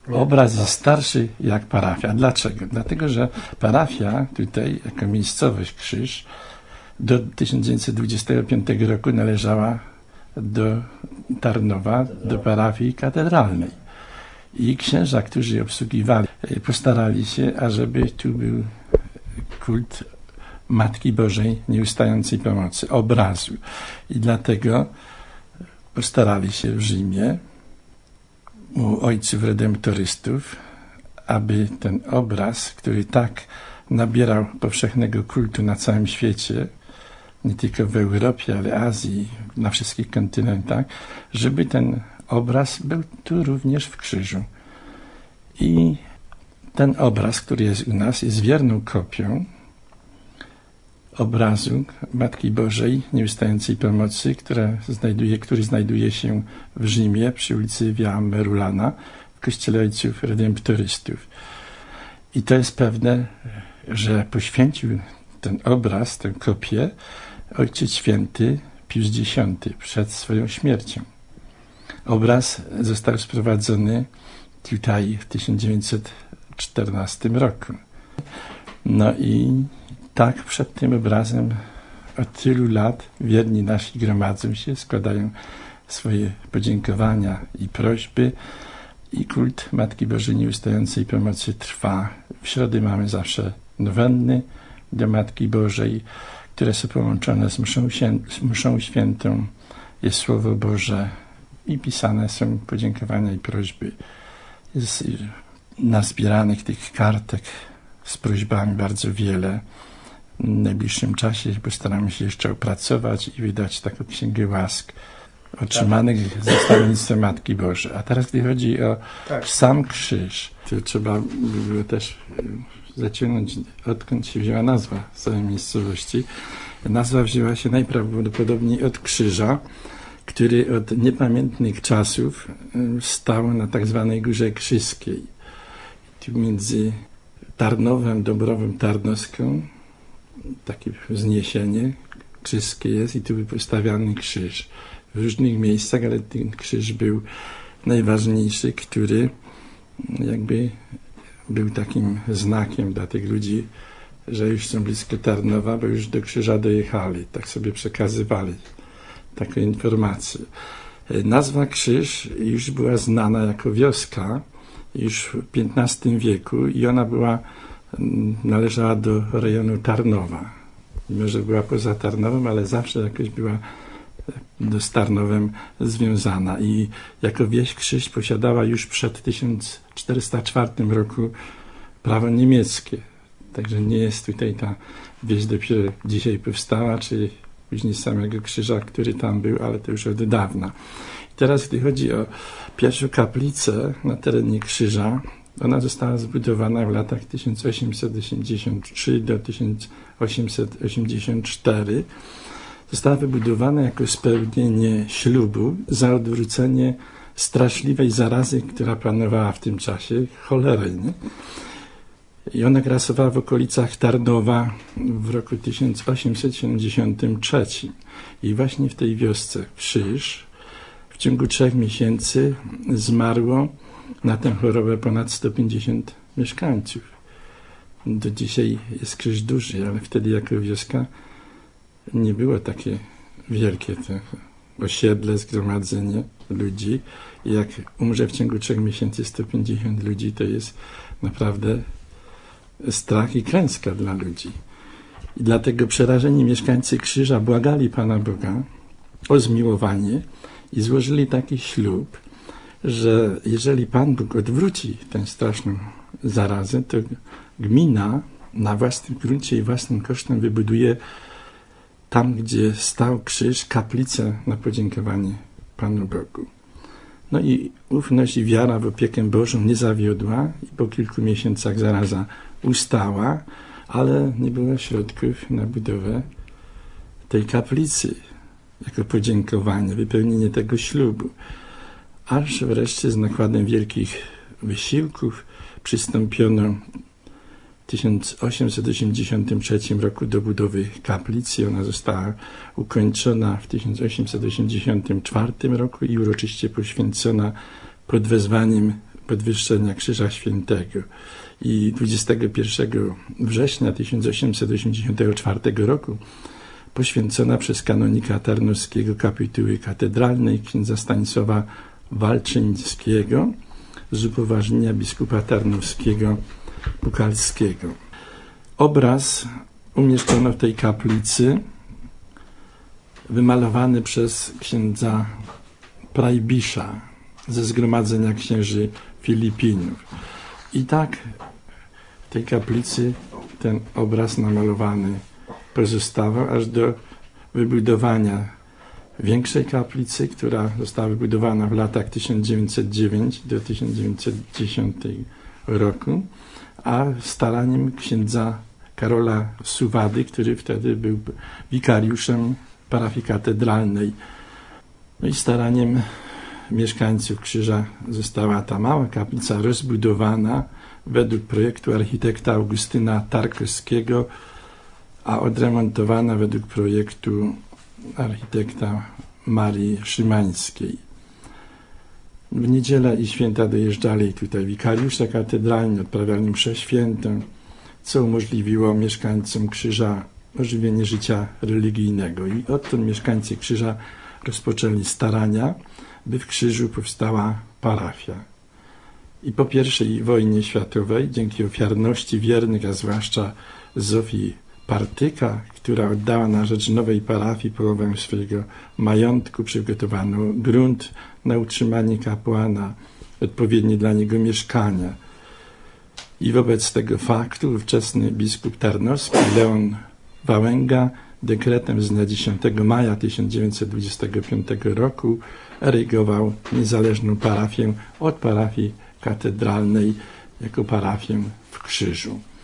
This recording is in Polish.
Obraz jest starszy jak parafia. Dlaczego? Dlatego, że parafia tutaj, jako miejscowość Krzyż, do 1925 roku należała do Tarnowa, do parafii katedralnej. I księża, którzy obsługiwali, postarali się, ażeby tu był kult Matki Bożej Nieustającej Pomocy, obrazu. I dlatego postarali się w Rzymie u ojców redemptorystów, aby ten obraz, który tak nabierał powszechnego kultu na całym świecie, nie tylko w Europie, ale Azji, na wszystkich kontynentach, żeby ten obraz był tu również w krzyżu. I ten obraz, który jest u nas, jest wierną kopią obrazu Matki Bożej Nieustającej Pomocy, który znajduje się w Rzymie przy ulicy Via Merulana w kościele ojców redemptorystów. I to jest pewne, że poświęcił ten obraz, tę kopię Ojciec Święty Pius X przed swoją śmiercią. Obraz został sprowadzony tutaj w 1914 roku. No i tak przed tym obrazem od tylu lat wierni nasi gromadzą się, składają swoje podziękowania i prośby i kult Matki Bożej Nieustającej Pomocy trwa. W środę mamy zawsze nowenny do Matki Bożej, które są połączone z mszą świętą. Jest Słowo Boże i pisane są podziękowania i prośby. Jest nazbieranych tych kartek z prośbami bardzo wiele. W najbliższym czasie postaramy się jeszcze opracować i wydać taką księgę łask otrzymanych ze stawiennictwa Matki Bożej. A teraz, gdy chodzi o sam krzyż, to trzeba było też zaciągnąć, odkąd się wzięła nazwa całej miejscowości. Nazwa wzięła się najprawdopodobniej od krzyża, który od niepamiętnych czasów stał na tak zwanej Górze Krzyskiej. Tu między Tarnowem, Dąbrową Tarnowską takie wzniesienie krzyskie jest i tu był postawiany krzyż w różnych miejscach, ale ten krzyż był najważniejszy, który jakby był takim znakiem dla tych ludzi, że już są blisko Tarnowa, bo już do krzyża dojechali, tak sobie przekazywali taką informację. Nazwa Krzyż już była znana jako wioska już w XV wieku i ona należała do rejonu Tarnowa. Mimo że była poza Tarnowem, ale zawsze jakoś była z Tarnowem związana. I jako wieś Krzyż posiadała już przed 1404 roku prawo niemieckie. Także nie jest tutaj ta wieś dopiero dzisiaj powstała, czy później samego krzyża, który tam był, ale to już od dawna. I teraz, gdy chodzi o pierwszą kaplicę na terenie krzyża, ona została zbudowana w latach 1883 do 1884. Została wybudowana jako spełnienie ślubu za odwrócenie straszliwej zarazy, która panowała w tym czasie, cholery. Nie? I ona grasowała w okolicach Tarnowa w roku 1873. I właśnie w tej wiosce Krzyż w ciągu 3 miesięcy zmarło na tę chorobę ponad 150 mieszkańców. Do dzisiaj jest Krzyż duży, ale wtedy jako wioska nie było takie wielkie to osiedle, zgromadzenie ludzi. I jak umrze w ciągu 3 miesięcy 150 ludzi, to jest naprawdę strach i klęska dla ludzi. I dlatego przerażeni mieszkańcy Krzyża błagali Pana Boga o zmiłowanie i złożyli taki ślub, że jeżeli Pan Bóg odwróci tę straszną zarazę, to gmina na własnym gruncie i własnym kosztem wybuduje tam, gdzie stał krzyż, kaplicę na podziękowanie Panu Bogu. No i ufność i wiara w opiekę Bożą nie zawiodła i po kilku miesiącach zaraza ustała, ale nie było środków na budowę tej kaplicy jako podziękowanie, wypełnienie tego ślubu. Aż wreszcie z nakładem wielkich wysiłków przystąpiono w 1883 roku do budowy kaplicy. Ona została ukończona w 1884 roku i uroczyście poświęcona pod wezwaniem podwyższenia Krzyża Świętego. I 21 września 1884 roku poświęcona przez kanonika tarnowskiego kapituły katedralnej księdza Stanisława Walczyńskiego z upoważnienia biskupa tarnowskiego Pukalskiego. Obraz umieszczono w tej kaplicy, wymalowany przez księdza Prajbisza ze Zgromadzenia Księży Filipinów. I tak w tej kaplicy ten obraz namalowany pozostawał aż do wybudowania większej kaplicy, która została wybudowana w latach 1909 do 1910 roku, a staraniem księdza Karola Suwady, który wtedy był wikariuszem parafii katedralnej. No i staraniem mieszkańców Krzyża została ta mała kaplica rozbudowana według projektu architekta Augustyna Tarkowskiego, a odremontowana według projektu architekta Marii Szymańskiej. W niedzielę i święta dojeżdżali tutaj wikariusze katedralni, odprawiali mszę świętą, co umożliwiło mieszkańcom Krzyża ożywienie życia religijnego. I odtąd mieszkańcy Krzyża rozpoczęli starania, by w Krzyżu powstała parafia. I po I wojnie światowej, dzięki ofiarności wiernych, a zwłaszcza Zofii Partyka, która oddała na rzecz nowej parafii połowę swojego majątku, przygotowano grunt na utrzymanie kapłana, odpowiednie dla niego mieszkania. I wobec tego faktu ówczesny biskup tarnowski Leon Wałęga dekretem z dnia 10 maja 1925 roku erygował niezależną parafię od parafii katedralnej jako parafię w Krzyżu.